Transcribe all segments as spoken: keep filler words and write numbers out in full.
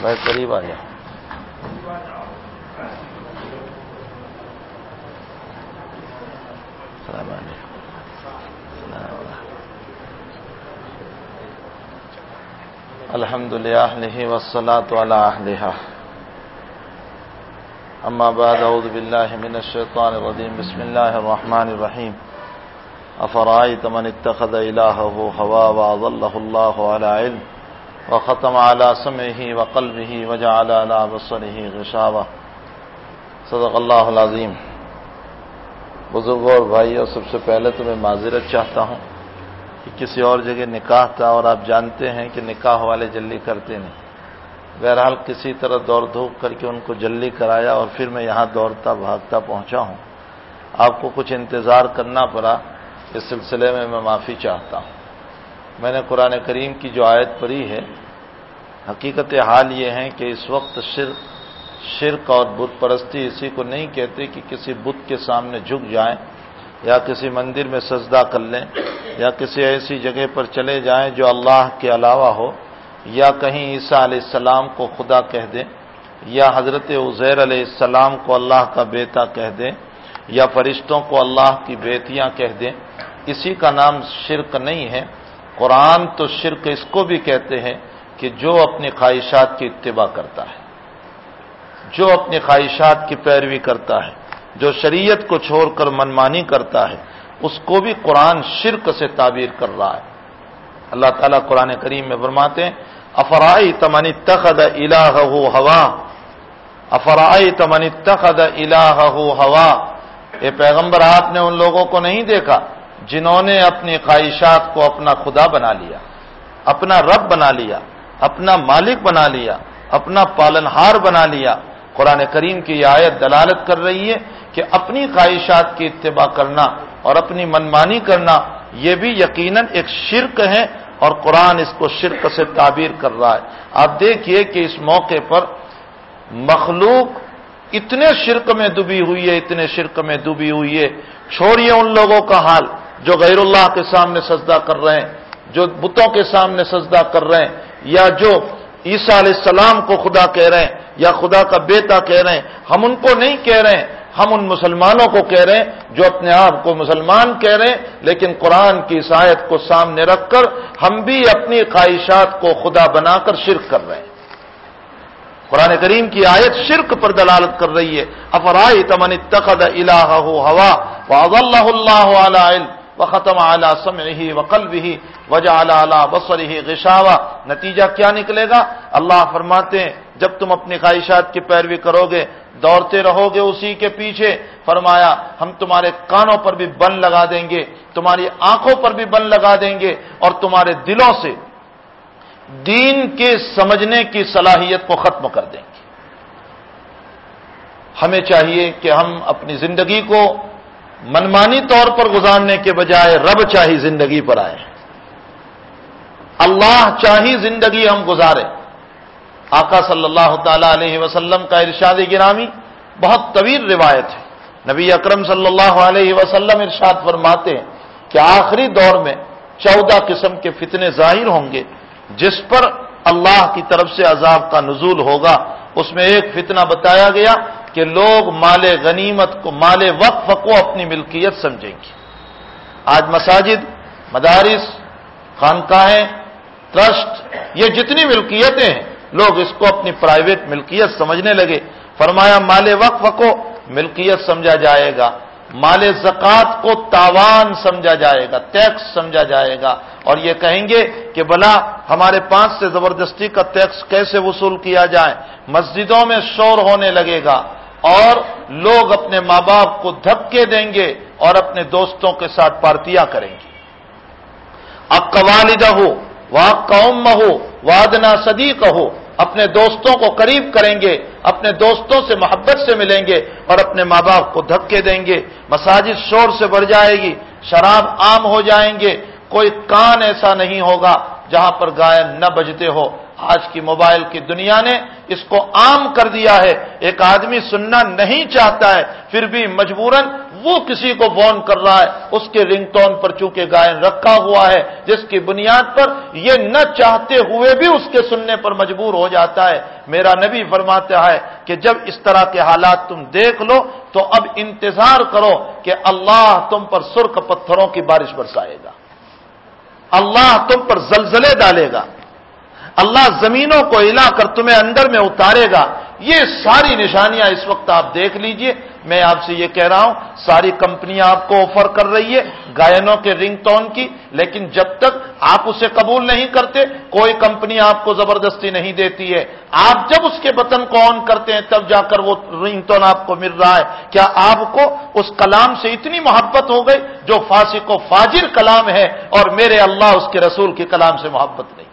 بھائی قریب آ جاؤ. السلام علیکم. الحمد للہ والصلاة علی اہلہا. اما بعد اعوذ باللہ من الشیطان الرجیم. بسم اللہ الرحمن الرحیم. افرأیت من اتخذ الہہ ہوا واضلہ اللہ علی علم وختم علی سمعہ وقلبہ وجعل علی بصرہ غشاوہ. صدق اللہ العظیم. بزرگوں اور بھائیوں، سب سے پہلے تو میں معذرت چاہتا ہوں کہ کسی اور جگہ نکاح تھا اور آپ جانتے ہیں کہ نکاح والے جلدی کرتے نہیں. بہرحال کسی طرح دوڑ دھوپ کر کے ان کو جلدی کرایا اور پھر میں یہاں دوڑتا بھاگتا پہنچا ہوں. آپ کو کچھ انتظار کرنا پڑا، اس سلسلے میں میں معافی چاہتا ہوں. میں نے قرآن کریم کی جو آیت پڑھی ہے، حقیقت حال یہ ہے کہ اس وقت شرک شرک اور بت پرستی اسی کو نہیں کہتے کہ کسی بت کے سامنے جھک جائیں یا کسی مندر میں سجدہ کر لیں یا کسی ایسی جگہ پر چلے جائیں جو اللہ کے علاوہ ہو، یا کہیں عیسیٰ علیہ السلام کو خدا کہہ دیں یا حضرت عزیر علیہ السلام کو اللہ کا بیٹا کہہ دیں یا فرشتوں کو اللہ کی بیٹیاں کہہ دیں. اسی کا نام شرک نہیں ہے. قرآن تو شرک اس کو بھی کہتے ہیں کہ جو اپنی خواہشات کی اتباع کرتا ہے، جو اپنی خواہشات کی پیروی کرتا ہے، جو شریعت کو چھوڑ کر منمانی کرتا ہے، اس کو بھی قرآن شرک سے تعبیر کر رہا ہے. اللہ تعالیٰ قرآن کریم میں فرماتے ہیں افرأیت من اتخذ الہہ ہوا افرأیت من اتخذ الہہ ہوا. اے پیغمبر، آپ نے ان لوگوں کو نہیں دیکھا جنہوں نے اپنی خواہشات کو اپنا خدا بنا لیا، اپنا رب بنا لیا، اپنا مالک بنا لیا، اپنا پالنہار بنا لیا. قرآن کریم کی یہ آیت دلالت کر رہی ہے کہ اپنی خواہشات کی اتباع کرنا اور اپنی منمانی کرنا یہ بھی یقیناً ایک شرک ہے، اور قرآن اس کو شرک سے تعبیر کر رہا ہے. آپ دیکھیے کہ اس موقع پر مخلوق اتنے شرک میں ڈوبی ہوئی ہے، اتنے شرک میں ڈوبی ہوئی ہے. چھوڑیے ان لوگوں کا حال جو غیر اللہ کے سامنے سجدہ کر رہے ہیں، جو بتوں کے سامنے سجدہ کر رہے ہیں، یا جو عیسیٰ علیہ السلام کو خدا کہہ رہے ہیں یا خدا کا بیٹا کہہ رہے ہیں. ہم ان کو نہیں کہہ رہے ہیں، ہم ان مسلمانوں کو کہہ رہے ہیں جو اپنے آپ کو مسلمان کہہ رہے ہیں، لیکن قرآن کی اس آیت کو سامنے رکھ کر ہم بھی اپنی خواہشات کو خدا بنا کر شرک کر رہے ہیں. قرآن کریم کی آیت شرک پر دلالت کر رہی ہے. افرأیت من اتخذ الہہ ہوا واضلہ اللہ علی علم وختم علی سمعہ وقلبہ وجعل علی بصرہ غشاوہ. نتیجہ کیا نکلے گا؟ اللہ فرماتے ہیں جب تم اپنی خواہشات کی پیروی کرو گے، دوڑتے رہو گے اسی کے پیچھے، فرمایا ہم تمہارے کانوں پر بھی بند لگا دیں گے، تمہاری آنکھوں پر بھی بند لگا دیں گے، اور تمہارے دلوں سے دین کے سمجھنے کی صلاحیت کو ختم کر دیں گے. ہمیں چاہیے کہ ہم اپنی زندگی کو منمانی طور پر گزارنے کے بجائے رب چاہی زندگی پر آئے، اللہ چاہی زندگی ہم گزاریں. آقا صلی اللہ تعالی علیہ وسلم کا ارشاد گرامی بہت طویل روایت ہے. نبی اکرم صلی اللہ علیہ وسلم ارشاد فرماتے ہیں کہ آخری دور میں چودہ قسم کے فتنے ظاہر ہوں گے جس پر اللہ کی طرف سے عذاب کا نزول ہوگا. اس میں ایک فتنہ بتایا گیا کہ لوگ مال غنیمت کو، مال وقف کو اپنی ملکیت سمجھیں گے. آج مساجد، مدارس، خانقاہیں، ٹرسٹ، یہ جتنی ملکیتیں ہیں لوگ اس کو اپنی پرائیویٹ ملکیت سمجھنے لگے. فرمایا مال وقف کو ملکیت سمجھا جائے گا، مال زکوٰۃ کو تاوان سمجھا جائے گا، ٹیکس سمجھا جائے گا، اور یہ کہیں گے کہ بلا ہمارے پاس سے زبردستی کا ٹیکس کیسے وصول کیا جائے. مسجدوں میں شور ہونے لگے گا اور لوگ اپنے ماں باپ کو دھکے دیں گے اور اپنے دوستوں کے ساتھ پارٹیاں کریں گے. اق والدہ واق امہ وادنا صدیقہ، اپنے دوستوں کو قریب کریں گے، اپنے دوستوں سے محبت سے ملیں گے اور اپنے ماں باپ کو دھکے دیں گے. مساجد شور سے بھر جائے گی، شراب عام ہو جائیں گے، کوئی کان ایسا نہیں ہوگا جہاں پر گائن نہ بجتے ہو. آج کی موبائل کی دنیا نے اس کو عام کر دیا ہے. ایک آدمی سننا نہیں چاہتا ہے، پھر بھی مجبوراً وہ کسی کو فون کر رہا ہے، اس کے رنگ ٹون پر چونکہ گائن رکھا ہوا ہے، جس کی بنیاد پر یہ نہ چاہتے ہوئے بھی اس کے سننے پر مجبور ہو جاتا ہے۔ میرا نبی فرماتا ہے کہ جب اس طرح کے حالات تم دیکھ لو تو اب انتظار کرو کہ اللہ تم پر سرخ پتھروں کی بارش برسائے گا، اللہ تم پر زلزلے ڈالے گا، اللہ زمینوں کو ہلا کر تمہیں اندر میں اتارے گا۔ یہ ساری نشانیاں اس وقت آپ دیکھ لیجئے۔ میں آپ سے یہ کہہ رہا ہوں، ساری کمپنیاں آپ کو آفر کر رہی ہے گائنوں کے رنگ ٹون کی، لیکن جب تک آپ اسے قبول نہیں کرتے کوئی کمپنی آپ کو زبردستی نہیں دیتی ہے۔ آپ جب اس کے بٹن کو آن کرتے ہیں تب جا کر وہ رنگ ٹون آپ کو مل رہا ہے۔ کیا آپ کو اس کلام سے اتنی محبت ہو گئی جو فاسق و فاجر کلام ہے، اور میرے اللہ اس کے رسول کے کلام سے محبت نہیں؟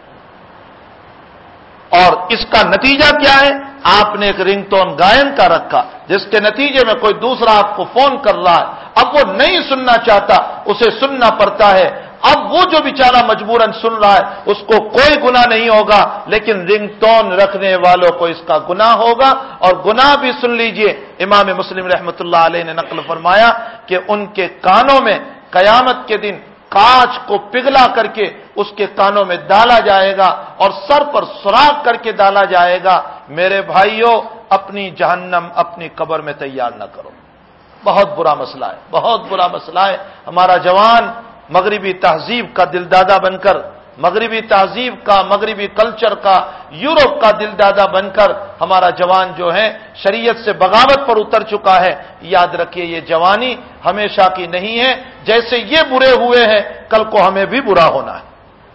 اور اس کا نتیجہ کیا ہے؟ آپ نے ایک رنگ ٹون گائن کا رکھا، جس کے نتیجے میں کوئی دوسرا آپ کو فون کر رہا ہے، اب وہ نہیں سننا چاہتا، اسے سننا پڑتا ہے۔ اب وہ جو بیچارہ مجبوراً سن رہا ہے اس کو کوئی گناہ نہیں ہوگا، لیکن رنگ ٹون رکھنے والوں کو اس کا گناہ ہوگا۔ اور گناہ بھی سن لیجئے، امام مسلم رحمۃ اللہ علیہ نے نقل فرمایا کہ ان کے کانوں میں قیامت کے دن کانچ کو پگھلا کر کے اس کے کانوں میں ڈالا جائے گا اور سر پر سراخ کر کے ڈالا جائے گا۔ میرے بھائیوں، اپنی جہنم اپنی قبر میں تیار نہ کرو، بہت برا مسئلہ ہے، بہت برا مسئلہ ہے۔ ہمارا جوان مغربی تہذیب کا دل دادا بن کر، مغربی تہذیب کا، مغربی کلچر کا، یورپ کا دل دادا بن کر ہمارا جوان جو ہے شریعت سے بغاوت پر اتر چکا ہے۔ یاد رکھیے، یہ جوانی ہمیشہ کی نہیں ہے، جیسے یہ برے ہوئے ہیں کل کو ہمیں بھی برا ہونا ہے،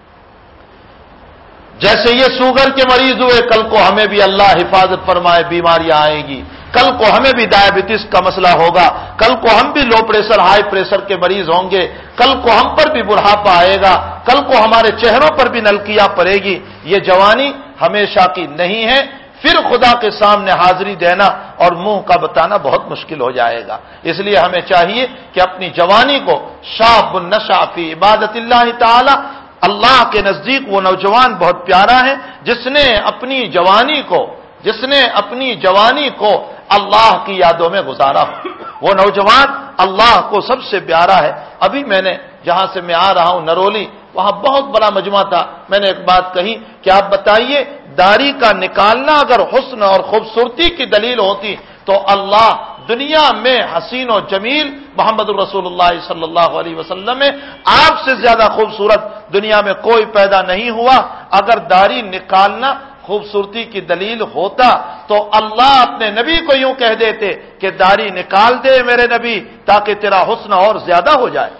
جیسے یہ شوگر کے مریض ہوئے کل کو ہمیں بھی اللہ حفاظت فرمائے بیماریاں آئیں گی، کل کو ہمیں بھی ڈائبٹیز کا مسئلہ ہوگا، کل کو ہم بھی لو پریشر ہائی پریشر کے مریض ہوں گے، کل کو ہم پر بھی بڑھاپا آئے گا، کل کو ہمارے چہروں پر بھی نلکیاں پڑے گی۔ یہ جوانی ہمیشہ کی نہیں ہے، پھر خدا کے سامنے حاضری دینا اور منہ کا بتانا بہت مشکل ہو جائے گا۔ اس لیے ہمیں چاہیے کہ اپنی جوانی کو شاب النشأ فی عبادت اللہ تعالی، اللہ کے نزدیک وہ نوجوان بہت پیارا ہے جس نے اپنی جوانی کو جس نے اپنی جوانی کو اللہ کی یادوں میں گزارا ہو، وہ نوجوان اللہ کو سب سے پیارا ہے۔ ابھی میں نے جہاں سے میں آ رہا ہوں نرولی، وہاں بہت بڑا مجمع تھا، میں نے ایک بات کہی کہ آپ بتائیے داڑھی کا نکالنا اگر حسن اور خوبصورتی کی دلیل ہوتی تو اللہ دنیا میں حسین و جمیل محمد الرسول اللہ صلی اللہ علیہ وسلم میں آپ سے زیادہ خوبصورت دنیا میں کوئی پیدا نہیں ہوا۔ اگر داڑھی نکالنا خوبصورتی کی دلیل ہوتا تو اللہ اپنے نبی کو یوں کہہ دیتے کہ داڑھی نکال دے میرے نبی تاکہ تیرا حسن اور زیادہ ہو جائے،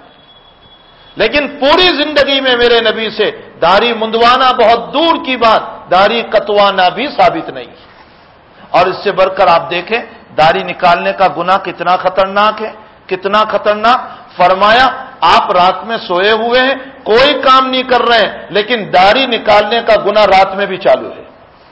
لیکن پوری زندگی میں میرے نبی سے داڑھی منڈوانا بہت دور کی بات، داڑھی کتوانا بھی ثابت نہیں۔ اور اس سے بڑھ کر آپ دیکھیں داڑھی نکالنے کا گناہ کتنا خطرناک ہے، کتنا خطرناک۔ فرمایا آپ رات میں سوئے ہوئے ہیں، کوئی کام نہیں کر رہے ہیں، لیکن داڑھی نکالنے کا گناہ رات میں بھی چالو ہے،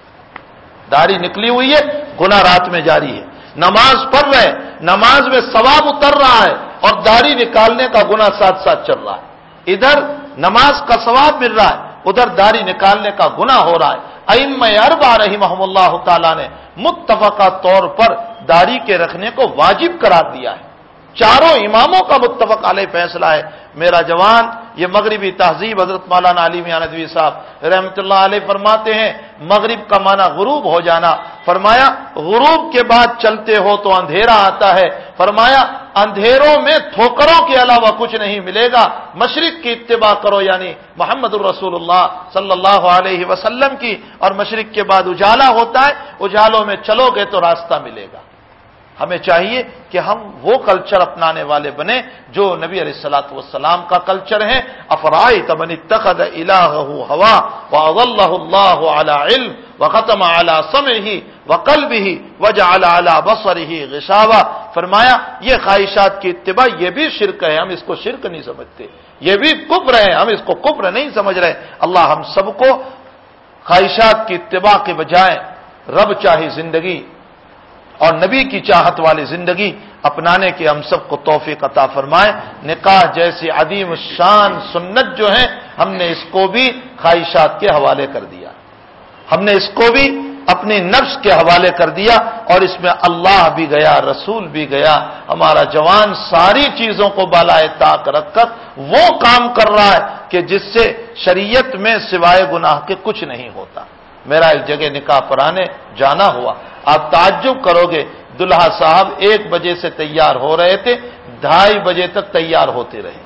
داڑھی نکلی ہوئی ہے، گناہ رات میں جاری ہے۔ نماز پڑھ رہے ہیں، نماز میں ثواب اتر رہا ہے اور داڑھی نکالنے کا گناہ ساتھ ساتھ چل رہا ہے۔ ادھر نماز کا ثواب مل رہا ہے، ادھر داڑھی نکالنے کا گناہ ہو رہا ہے۔ ائمہ اربعہ رحمہم اللہ تعالی نے متفقہ طور پر داڑھی کے رکھنے کو واجب قرار دیا ہے، چاروں اماموں کا متفق علیہ فیصلہ ہے۔ میرا جوان، یہ مغربی تہذیب، حضرت مولانا علی میاں ندوی صاحب رحمۃ اللہ علیہ فرماتے ہیں مغرب کا معنی غروب ہو جانا، فرمایا غروب کے بعد چلتے ہو تو اندھیرا آتا ہے، فرمایا اندھیروں میں ٹھوکروں کے علاوہ کچھ نہیں ملے گا، مشرق کی اتباع کرو یعنی محمد الرسول اللہ صلی اللہ علیہ وسلم کی، اور مشرق کے بعد اجالا ہوتا ہے، اجالوں میں چلو گے تو راستہ ملے گا۔ ہمیں چاہیے کہ ہم وہ کلچر اپنانے والے بنے جو نبی علیہ الصلوۃ والسلام کا کلچر ہے۔ افرائیت من اتخذ الہہ ہوا واضلہ اللہ علی علم وختم علی سمعہ وقلبہ وجعل علی بصرہ غشاوہ، فرمایا یہ خواہشات کی اتباع یہ بھی شرک ہے، ہم اس کو شرک نہیں سمجھتے، یہ بھی کفر ہے، ہم اس کو کفر نہیں سمجھ رہے۔ اللہ ہم سب کو خواہشات کی اتباع کے بجائے رب چاہی زندگی اور نبی کی چاہت والی زندگی اپنانے کی ہم سب کو توفیق عطا فرمائے۔ نکاح جیسی عظیم الشان سنت جو ہے ہم نے اس کو بھی خواہشات کے حوالے کر دیا، ہم نے اس کو بھی اپنی نفس کے حوالے کر دیا، اور اس میں اللہ بھی گیا، رسول بھی گیا، ہمارا جوان ساری چیزوں کو بالائے طاق رکھ کر وہ کام کر رہا ہے کہ جس سے شریعت میں سوائے گناہ کے کچھ نہیں ہوتا۔ میرا ایک جگہ نکاح پڑھانے جانا ہوا، آپ تعجب کرو گے، دلہا صاحب ایک بجے سے تیار ہو رہے تھے، ڈھائی بجے تک تیار ہوتے رہے،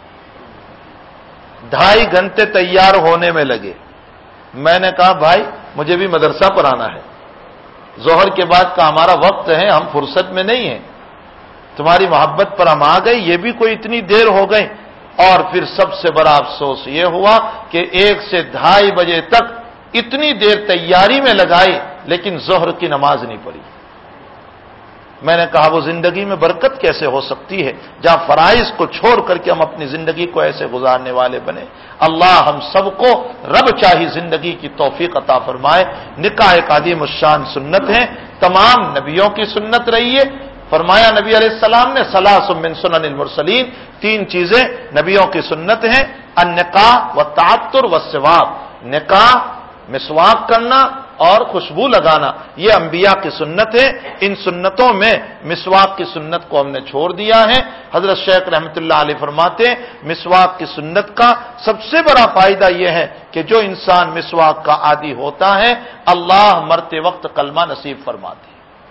ڈھائی گھنٹے تیار ہونے میں لگے۔ میں نے کہا بھائی مجھے بھی مدرسہ پڑھانا ہے، ظہر کے بعد کا ہمارا وقت ہے، ہم فرصت میں نہیں ہیں، تمہاری محبت پر ہم آ گئے، یہ بھی کوئی اتنی دیر ہو گئی۔ اور پھر سب سے بڑا افسوس یہ ہوا کہ ایک سے ڈھائی بجے تک اتنی دیر تیاری میں لگائی لیکن ظہر کی نماز نہیں پڑھی۔ میں نے کہا وہ زندگی میں برکت کیسے ہو سکتی ہے جہاں فرائض کو چھوڑ کر کے ہم اپنی زندگی کو ایسے گزارنے والے بنے۔ اللہ ہم سب کو رب چاہی زندگی کی توفیق عطا فرمائے۔ نکاح ایک عظیم الشان سنت ہے، تمام نبیوں کی سنت رہی ہے۔ فرمایا نبی علیہ السلام نے ثلاث من سنن المرسلین، تین چیزیں نبیوں کی سنت ہیں، النکاح والتعطر والسواک، نکاح، مسواک کرنا اور خوشبو لگانا، یہ انبیاء کی سنت ہے۔ ان سنتوں میں مسواک کی سنت کو ہم نے چھوڑ دیا ہے۔ حضرت شیخ رحمۃ اللہ علیہ فرماتے ہیں مسواک کی سنت کا سب سے بڑا فائدہ یہ ہے کہ جو انسان مسواک کا عادی ہوتا ہے اللہ مرتے وقت کلمہ نصیب فرماتے ہیں۔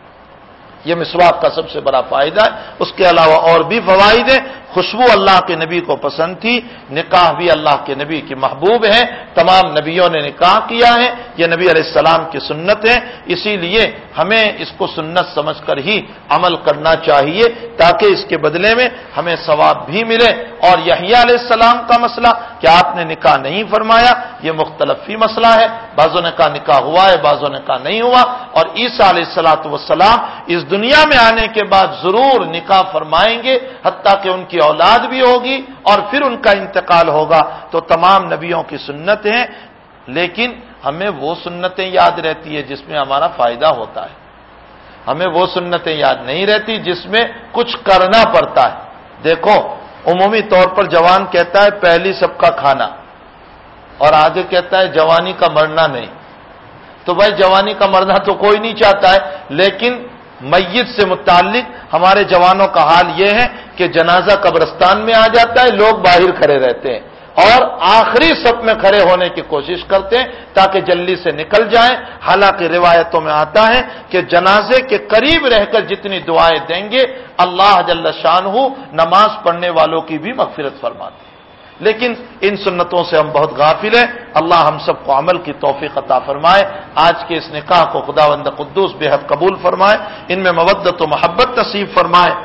یہ مسواک کا سب سے بڑا فائدہ ہے۔ اس کے علاوہ اور بھی فوائد ہیں۔ خوشبو اللہ کے نبی کو پسند تھی، نکاح بھی اللہ کے نبی کی محبوب ہے، تمام نبیوں نے نکاح کیا ہے، یہ نبی علیہ السلام کی سنت ہے، اسی لیے ہمیں اس کو سنت سمجھ کر ہی عمل کرنا چاہیے تاکہ اس کے بدلے میں ہمیں ثواب بھی ملے۔ اور یحییٰ علیہ السلام کا مسئلہ کہ آپ نے نکاح نہیں فرمایا، یہ مختلف ہی مسئلہ ہے، بعضوں نے کہا نکاح ہوا ہے، بعضوں نے کہا نہیں ہوا۔ اور عیسیٰ علیہ الصلوۃ والسلام اس دنیا میں آنے کے بعد ضرور نکاح فرمائیں گے، حتیٰ کہ ان کی اولاد بھی ہوگی اور پھر ان کا انتقال ہوگا۔ تو تمام نبیوں کی سنت ہیں، لیکن ہمیں وہ سنتیں یاد رہتی ہے جس میں ہمارا فائدہ ہوتا ہے، ہمیں وہ سنتیں یاد نہیں رہتی جس میں کچھ کرنا پڑتا ہے۔ دیکھو عمومی طور پر جوان کہتا ہے پہلی سب کا کھانا، اور آگے کہتا ہے جوانی کا مرنا نہیں۔ تو بھائی جوانی کا مرنا تو کوئی نہیں چاہتا ہے، لیکن میت سے متعلق ہمارے جوانوں کا حال یہ ہے کہ جنازہ قبرستان میں آ جاتا ہے، لوگ باہر کھڑے رہتے ہیں اور آخری صف میں کھڑے ہونے کی کوشش کرتے ہیں تاکہ جلدی سے نکل جائیں۔ حالانکہ روایتوں میں آتا ہے کہ جنازے کے قریب رہ کر جتنی دعائیں دیں گے اللہ جل شانہ نماز پڑھنے والوں کی بھی مغفرت فرماتے ہیں۔ لیکن ان سنتوں سے ہم بہت غافل ہیں، اللہ ہم سب کو عمل کی توفیق عطا فرمائے۔ آج کے اس نکاح کو خداوند قدوس بے حد قبول فرمائے، ان میں مودت و محبت نصیب فرمائے،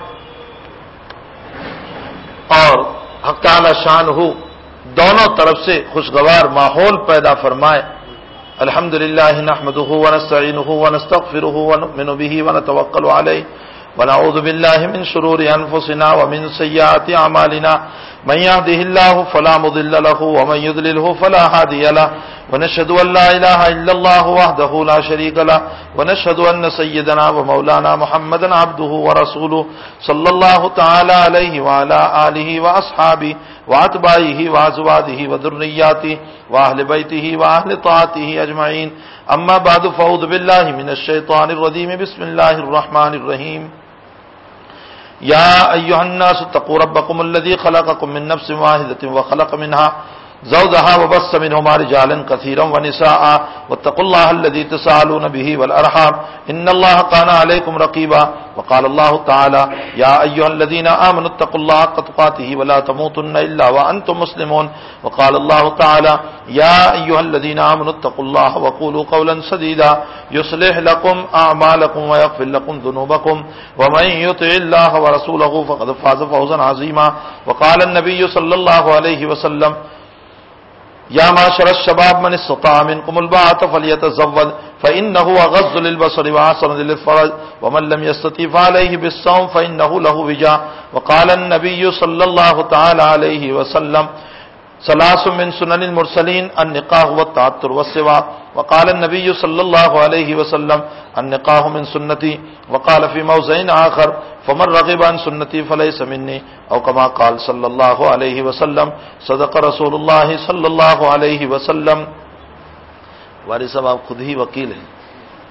اور حق تعالی شان ہو دونوں طرف سے خوشگوار ماحول پیدا فرمائے۔ الحمدللہ نحمدہ ونستعینہ ونستغفرہ ونؤمن بہ ونتوکل علیہ ونعوذ باللہ من شرور انفسنا ومن سیئات اعمالنا من يهده الله فلا مضل له ومن يضلل فلا هادي له ونشهد ان لا اله الا الله وحده لا شريك له ونشهد ان سيدنا ومولانا محمدا عبده ورسوله صلى الله تعالى عليه وعلى اله واصحابه واتباعه وازواجه وذرياته واهل بيته واهل طاعته اجمعين اما بعد فاعوذ بالله من الشيطان الرجيم بسم الله الرحمن الرحيم يا أيها الناس اتقوا ربكم الذي خلقكم من نفس واحدة وخلق منها زوجها وبث منهما رجالا كثيرا ونساء واتقوا الله الذي تساءلون به والأرحام إن الله كان عليكم رقيبا وقال الله تعالى يا أيها الذين آمنوا اتقوا الله حق تقاته ولا تموتن إلا وأنتم مسلمون وقال الله تعالى يا أيها الذين آمنوا اتقوا الله وقولوا قولا سديدا يصلح لكم أعمالكم ويغفر لكم ذنوبكم ومن يطع الله ورسوله فقد فاز فوزا عظيما وقال النبي صلى الله عليه وسلم يا معشر الشباب من استطاع منكم الباءة فليتزوج فإنه أغض للبصر وأحسن للفرج ومن لم يستطع فعليه بالصوم فإنه له وجاء وقال النبي صلى الله تعالى عليه وسلم ثلاث من سنن المرسلين النکاح والتعطر والسواک وقال النبي صلى الله عليه وسلم النکاح من سنتي وقال في موضع آخر فمن رغب عن سنتي فليس مني او كما قال صلى الله عليه وسلم صدق رسول الله صلى الله عليه وسلم۔ وارث صاحب آپ خود ہی وکیل ہیں،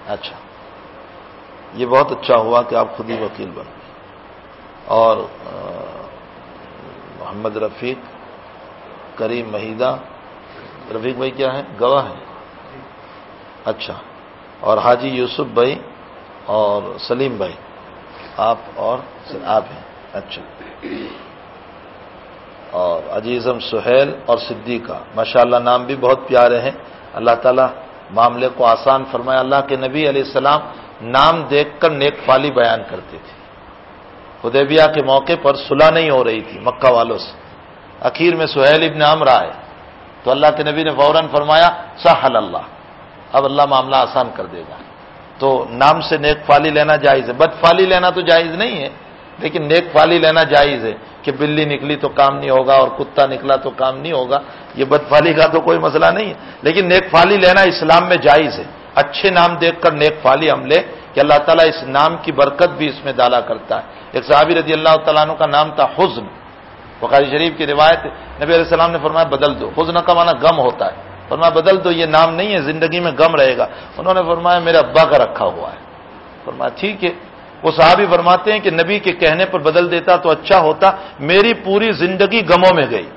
اچھا، یہ بہت اچھا ہوا کہ آپ خود ہی وکیل بن گئے. اور محمد رفیق کریم مہیدہ، رفیق بھائی کیا ہے؟ گواہ ہے. اچھا، اور حاجی یوسف بھائی اور سلیم بھائی، آپ اور آپ ہیں. اچھا، اور عزیزم سہیل اور صدیقہ، ماشاءاللہ نام بھی بہت پیارے ہیں. اللہ تعالیٰ معاملے کو آسان فرمائے. اللہ کے نبی علیہ السلام نام دیکھ کر نیک فالی بیان کرتے تھے. حدیبیہ کے موقع پر صلح نہیں ہو رہی تھی مکہ والوں سے، اخیر میں سہیل ابن عمرو آئے تو اللہ کے نبی نے فوراً فرمایا سہل اللہ، اب اللہ معاملہ آسان کر دے گا. تو نام سے نیک فالی لینا جائز ہے. بد فالی لینا تو جائز نہیں ہے، لیکن نیک فالی لینا جائز ہے کہ بلی نکلی تو کام نہیں ہوگا اور کتا نکلا تو کام نہیں ہوگا. یہ بد فالی کا تو کوئی مسئلہ نہیں ہے، لیکن نیک فالی لینا اسلام میں جائز ہے. اچھے نام دیکھ کر نیک فالی ہم لے کہ اللہ تعالیٰ اس نام کی برکت بھی اس میں ڈالا کرتا ہے. ایک صحابی رضی اللہ تعالیٰ عنہ کا نام تھا حزن. بخاری شریف کی روایت، نبی علیہ السلام نے فرمایا بدل دو. حزن کا معنی غم ہوتا ہے، فرمایا بدل دو، یہ نام نہیں ہے، زندگی میں غم رہے گا. انہوں نے فرمایا میرے ابا کا رکھا ہوا ہے. فرمایا ٹھیک ہے. وہ صحابی فرماتے ہیں کہ نبی کے کہنے پر بدل دیتا تو اچھا ہوتا، میری پوری زندگی غموں میں گئی.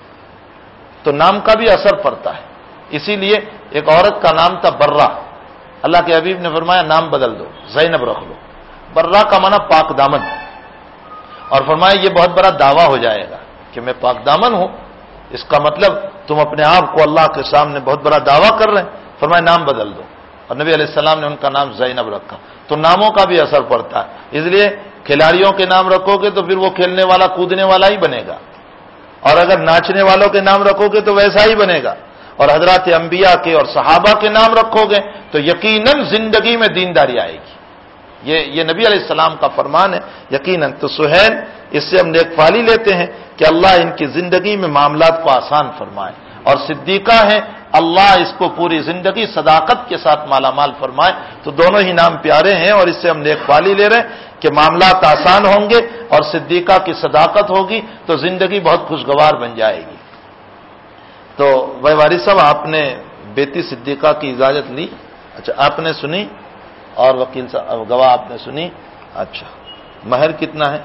تو نام کا بھی اثر پڑتا ہے. اسی لیے ایک عورت کا نام تھا برہ، اللہ کے حبیب نے فرمایا نام بدل دو، زینب رکھ لو. برہ کا معنی پاک دامن، اور فرمایا یہ بہت بڑا دعویٰ ہو جائے گا کہ میں پاک دامن ہوں. اس کا مطلب تم اپنے آپ کو اللہ کے سامنے بہت بڑا دعویٰ کر رہے ہیں. فرمایا نام بدل دو، اور نبی علیہ السلام نے ان کا نام زینب رکھا. تو ناموں کا بھی اثر پڑتا ہے. اس لیے کھلاڑیوں کے نام رکھو گے تو پھر وہ کھیلنے والا کودنے والا ہی بنے گا، اور اگر ناچنے والوں کے نام رکھو گے تو ویسا ہی بنے گا. اور حضرات انبیاء کے اور صحابہ کے نام رکھو گے تو یقیناً زندگی میں دینداری آئے گی. یہ یہ نبی علیہ السلام کا فرمان ہے یقیناً. تو سہیل، اس سے ہم نیک فالی لیتے ہیں کہ اللہ ان کی زندگی میں معاملات کو آسان فرمائے. اور صدیقہ ہے، اللہ اس کو پوری زندگی صداقت کے ساتھ مالا مال فرمائے. تو دونوں ہی نام پیارے ہیں، اور اس سے ہم نیک فالی لے رہے ہیں کہ معاملات آسان ہوں گے اور صدیقہ کی صداقت ہوگی تو زندگی بہت خوشگوار بن جائے گی. تو بھائی وارث صاحب، آپ نے بیٹی صدیقہ کی اجازت لی؟ اچھا، آپ نے سنی، اور وکیل صاحب گواہ آپ نے سنی. اچھا، مہر کتنا ہے؟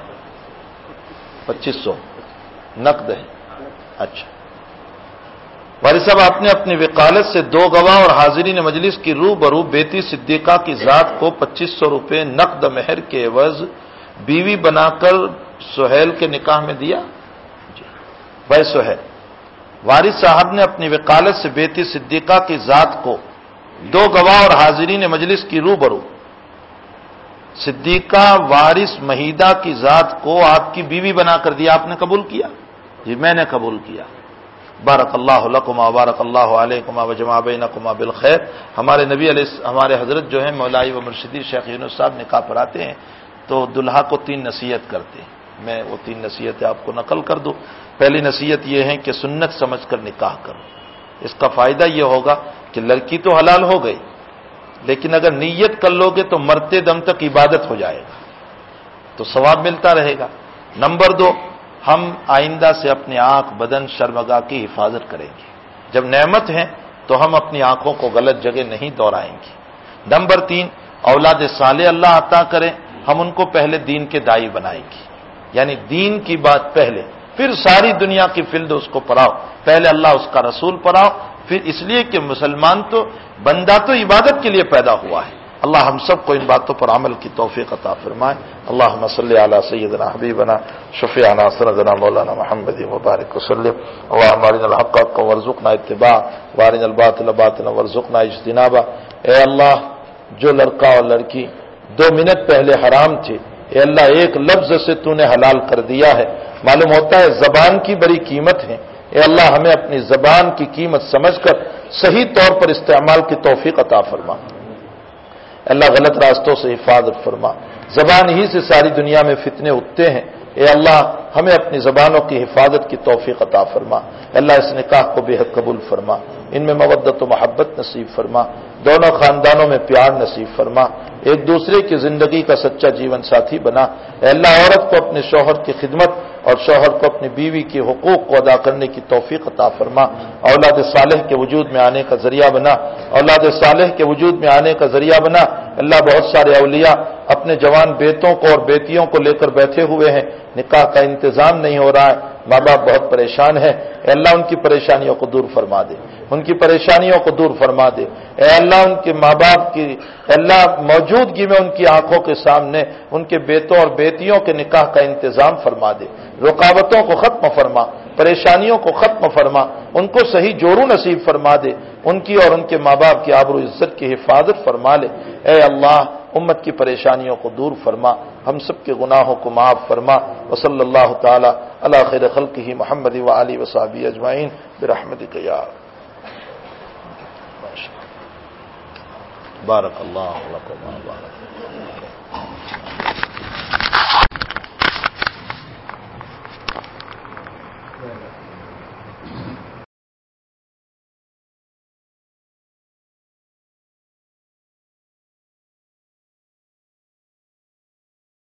پچیس سو نقد ہے. اچھا وارث صاحب، آپ نے اپنی وکالت سے دو گواہ اور حاضرین مجلس کی رو برو بیٹی صدیقہ کی ذات کو پچیس سو روپے نقد مہر کے عوض بیوی بنا کر سہیل کے نکاح میں دیا؟ جی. بھائی سہیل، وارث صاحب نے اپنی وکالت سے بیٹی صدیقہ کی ذات کو دو گواہ اور حاضرین مجلس کی رو برو صدیقہ وارث مہیدہ کی ذات کو آپ کی بیوی بنا کر دیا. آپ نے قبول کیا؟ جی میں نے قبول کیا. بارک اللہ لکما بارک اللہ علیکما وجمع بینکما بالخیر. ہمارے نبی علیہ ہمارے حضرت جو ہیں مولائی و مرشدی شیخ یونس صاحب نکاح پڑھاتے ہیں تو دلہا کو تین نصیحت کرتے ہیں. میں وہ تین نصیحتیں آپ کو نقل کر دوں. پہلی نصیحت یہ ہے کہ سنت سمجھ کر نکاح کرو. اس کا فائدہ یہ ہوگا کہ لڑکی تو حلال ہو گئی، لیکن اگر نیت کر لو گے تو مرتے دم تک عبادت ہو جائے گا، تو ثواب ملتا رہے گا. نمبر دو، ہم آئندہ سے اپنی آنکھ، بدن، شرمگاہ کی حفاظت کریں گے. جب نعمت ہے تو ہم اپنی آنکھوں کو غلط جگہ نہیں دورائیں گے. نمبر تین، اولاد صالح اللہ عطا کرے، ہم ان کو پہلے دین کے داعی بنائیں گے. یعنی دین کی بات پہلے، پھر ساری دنیا کی فیلڈ اس کو پڑھاؤ. پہلے اللہ اس کا رسول پڑھاؤ، پھر اس لیے کہ مسلمان تو بندہ تو عبادت کے لیے پیدا ہوا ہے. اللہ ہم سب کو ان باتوں پر عمل کی توفیق عطا فرمائے. اللہم صلی علی سیدنا حبیبنا شفیعنا سندنا مولانا محمد مبارک وسلم. اللہم ارنا الحق حقا وارزقنا اتباع وارنا الباطل باطلا وارزقنا اجتنابا. اے اللہ، جو لڑکا اور لڑکی دو منٹ پہلے حرام تھے، اے اللہ ایک لفظ سے تو نے حلال کر دیا ہے. معلوم ہوتا ہے زبان کی بڑی قیمت ہے. اے اللہ ہمیں اپنی زبان کی قیمت سمجھ کر صحیح طور پر استعمال کی توفیق عطا فرما. اللہ غلط راستوں سے حفاظت فرما. زبان ہی سے ساری دنیا میں فتنے اٹھتے ہیں، اے اللہ ہمیں اپنی زبانوں کی حفاظت کی توفیق عطا فرما، اللہ اس نکاح کو بے حد قبول فرما، ان میں مودت و محبت نصیب فرما، دونوں خاندانوں میں پیار نصیب فرما، ایک دوسرے کی زندگی کا سچا جیون ساتھی بنا، اے اللہ عورت کو اپنے شوہر کی خدمت اور شوہر کو اپنی بیوی کے حقوق کو ادا کرنے کی توفیق عطا فرما، اولاد صالح کے وجود میں آنے کا ذریعہ بنا، اولاد صالح کے وجود میں آنے کا ذریعہ بنا۔ اللہ بہت سارے اولیاء اپنے جوان بیٹوں کو اور بیٹیوں کو لے کر بیٹھے ہوئے ہیں، نکاح کا انتظام نہیں ہو رہا ہے، ماں باپ بہت پریشان ہیں، اے اللہ ان کی پریشانیوں کو دور فرما دے، ان کی پریشانیوں کو دور فرما دے، اے اللہ ان کے ماں باپ کی اللہ موجودگی میں ان کی آنکھوں کے سامنے ان کے بیٹوں اور بیٹیوں کے نکاح کا انتظام فرما دے، رکاوٹوں کو ختم فرما، پریشانیوں کو ختم فرما، ان کو صحیح جورو نصیب فرما دے، ان کی اور ان کے ماں باپ کی آبرو عزت کی حفاظت فرما لے، اے اللہ امت کی پریشانیوں کو دور فرما، ہم سب کے گناہوں کو معاف فرما، وصلی اللہ تعالی علی خیر خلقہ محمد و آلہ و صحبہ اجمعین برحمتک یا بارک اللہ لکم و بارک